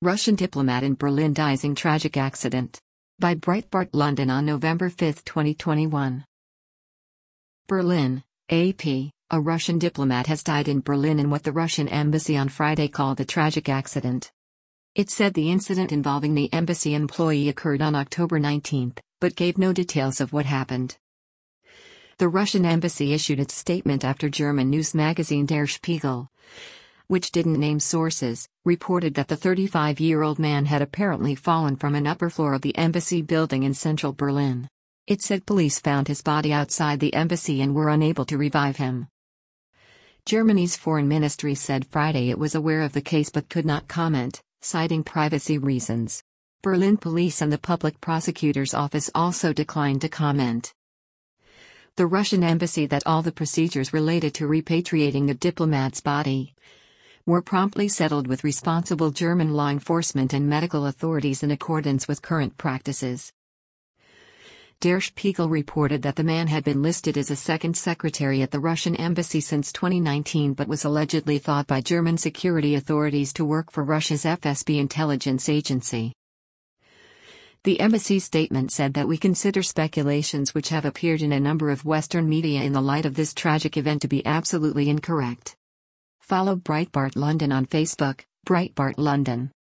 Russian diplomat in Berlin dies in tragic accident. By Breitbart London on November 5, 2021. Berlin, AP. A Russian diplomat has died in Berlin in what the Russian embassy on Friday called a tragic accident. It said the incident involving the embassy employee occurred on October 19, but gave no details of what happened. The Russian embassy issued its statement after German news magazine Der Spiegel, which didn't name sources, reported that the 35-year-old man had apparently fallen from an upper floor of the embassy building in central Berlin. It said police found his body outside the embassy and were unable to revive him. Germany's foreign ministry said Friday it was aware of the case but could not comment, citing privacy reasons. Berlin police and the public prosecutor's office also declined to comment. The Russian embassy that all the procedures related to repatriating the diplomat's body were promptly settled with responsible German law enforcement and medical authorities in accordance with current practices. Der Spiegel reported that the man had been listed as a second secretary at the Russian embassy since 2019 but was allegedly thought by German security authorities to work for Russia's FSB intelligence agency. The embassy statement said that we consider speculations which have appeared in a number of Western media in the light of this tragic event to be absolutely incorrect. Follow Breitbart London on Facebook, Breitbart London.